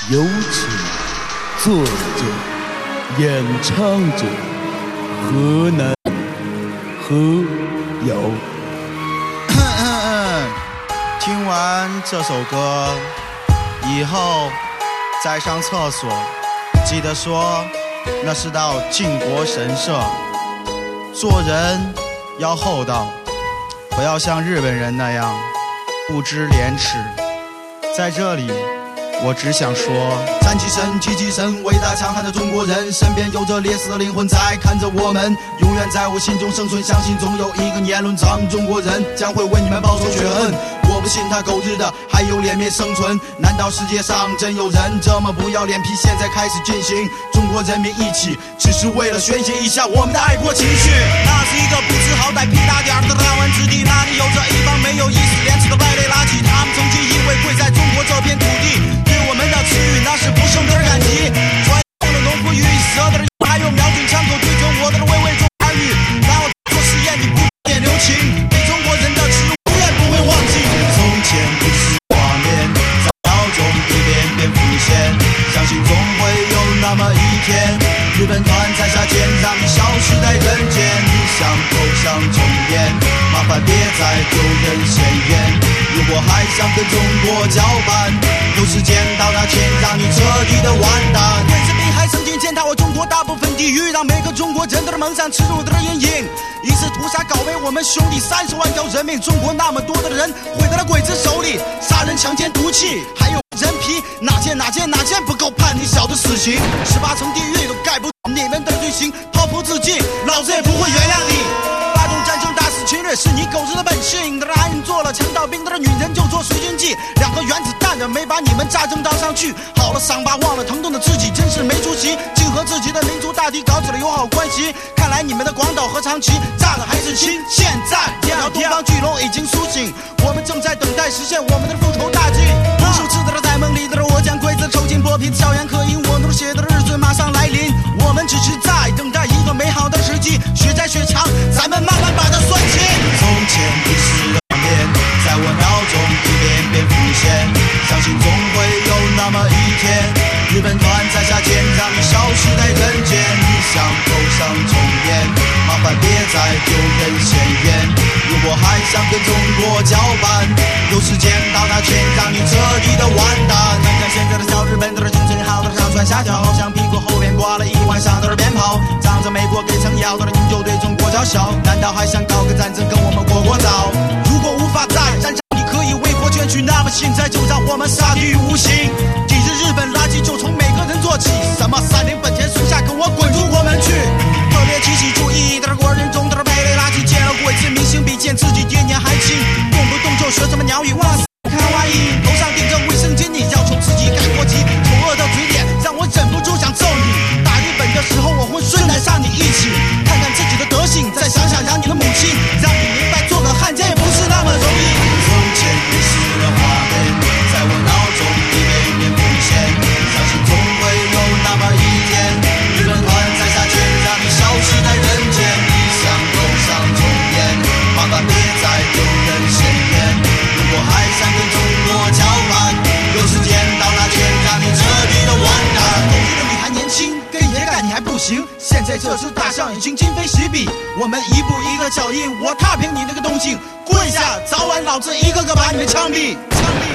有请作者、演唱者河南何瑶。 听完这首歌以后，再上厕所记得说那是到靖国神社。做人要厚道，不要像日本人那样不知廉耻。在这里我只想说，站起身，提起身，伟大强悍的中国人，身边有着烈士的灵魂在看着我们，永远在我心中生存。相信总有一个年轮长，中国人将会为你们报仇雪恨。我不信他狗日的还有脸面生存，难道世界上真有人这么不要脸皮？现在开始进行，中国人民一起，只是为了宣泄一下我们的爱国情绪。那是一个不知好歹、屁大点的弹丸之地，那里有着一帮没有一丝廉耻的败类垃圾。他们曾经因为跪在中国这片土地，对我们的赐予那是不胜的感激。传统的农夫与蛇的人，还有瞄准枪口对准我的畏畏中儿女，让我做实验，你不点留情，对中国人的耻辱永远不会忘记。从前不是画面，在脑中一遍遍浮现，相信总会有那么一天，日本团在下剑，让你消失在人间。你想投降中原，麻烦别再丢人现眼。如果还想跟中国交伴，有时间到那天让你彻底的完蛋。卫士兵还曾经践踏我中国大部分地域，让每个中国人都蒙上耻辱的阴影。一次屠杀搞为我们兄弟30万条人命，中国那么多的人毁在了鬼子手里，杀人强奸毒气，还有人皮，哪件不够判你小的死刑？18层地狱都盖不住你们的罪行，剖腹自尽，老子也不会原谅你。发动战争打死侵略是你狗日的本性，的男人做了强盗兵的女人就做水军计，2颗原子弹的没把你们炸正当上去。好了伤疤忘了疼痛的自己真是没出息，竟和自己的民族大敌搞起了友好关系。看来你们的广岛和长崎炸的还是亲。现在这条东方巨龙已经苏醒，我们正在等待实现我们的复仇大计。无数次的在梦里的我将规则抽筋剥皮的校园刻印，我能写的日子马上来临，我们只是在等待一个美好的时机，血债血偿咱们慢慢把它算清。从前不是画面，在我脑中一遍遍浮现，相信总会有那么一天，日本团在下剑，让你消失在人间。你想投降中原，麻烦别再丢人现眼。如果还想跟中国交伴，有时间到那天让你彻底的完蛋。看看现在的小日本都是精神好的上蹿下跳，像屁股后边挂了一晚上的鞭炮，仗着美国给撑腰的你就对中国叫嚣，难道还想搞个战争跟我们过早？如果无法在战场你可以为国捐躯，那么现在就让我们杀敌于无形。抵制日本垃圾就从每个人做起，什么30本田树下跟我滚出国门去。特别提起注意的国人中的败类垃圾，见了鬼子明星比见自己爹娘还亲，动不动就学什么鸟语哇塞看万一，头上顶着卫生巾，你要求自己改国籍，丑恶的嘴脸让我忍不住想揍你。打日本的时候我会顺带上你一起，看看自己的德行，再想想养你的母亲，让你明白做个汉奸也不是那么容易。从前历史的画面在我脑中一遍遍浮现，相信总会有那么一天，日本团在下剑，让你消失在人间。你想投降中原，麻烦别再丢人现眼。如果还想跟中国交伴，有时间到那天让你彻底的完蛋。狗日的你还年轻，跟爷干你还不行，现在这只大象已经今非昔比，我们一步一个脚印，我踏平你那个动静，跪下，早晚老子一个个把你们枪毙。